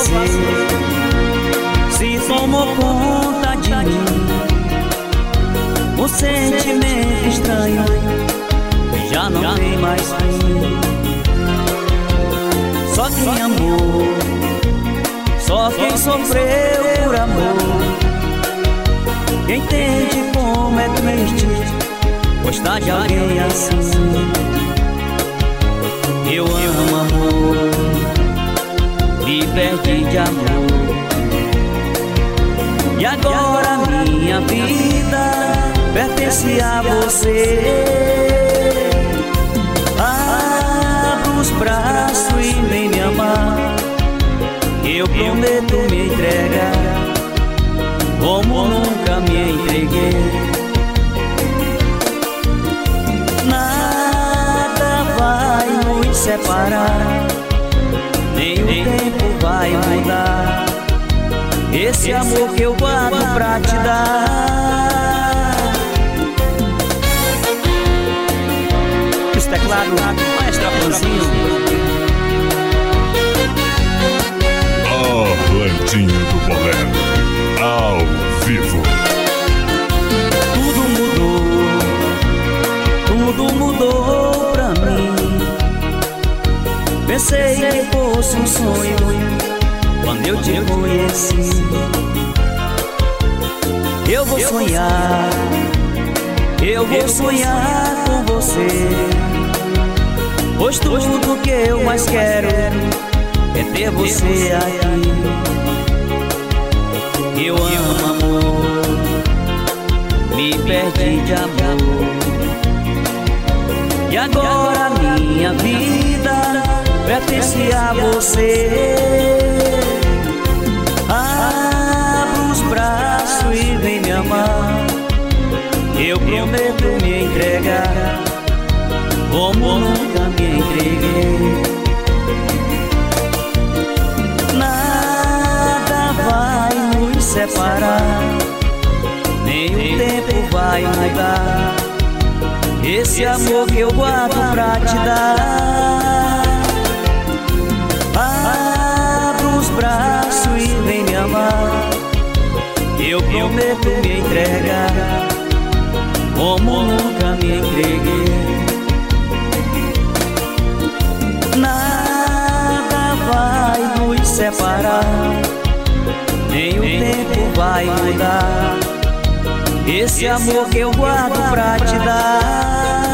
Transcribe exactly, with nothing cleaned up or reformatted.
você se tomou conta de mim. Um sentimento estranho já não tem mais fim. Só quem amou, só quem sofreu por amor, quem entende como é triste gostar de alguém assim. Eu amo amor, me perdi de amor, e agora minha vida pertence a você. Abra os braços e vem me amar, eu prometo me entregar como nunca me entreguei. Nada vai nos separar, nem o tempo vai mudar esse amor que eu guardo pra te dar. Os teclados, Maestro Afonsinho. Orlandinho do Bolero, ao vivo. Tudo mudou, tudo mudou pra mim. Pensei que fosse um sonho quando eu te conheci. Eu vou sonhar, eu vou sonhar com você, pois tudo que eu mais quero é ter você aqui. Eu amo amor, me perdi de amor, e agora minha vida pertence a você. Abra os braços e vem me amar, eu prometo me entregar como nunca me entreguei. Nada vai nos separar, nem o tempo vai mudar esse amor que eu guardo pra te dar. Abra os braços e vem me amar, eu prometo me entregar como nunca me entreguei. Nada vai nos separar, nem o tempo vai mudar esse amor que eu guardo pra te dar.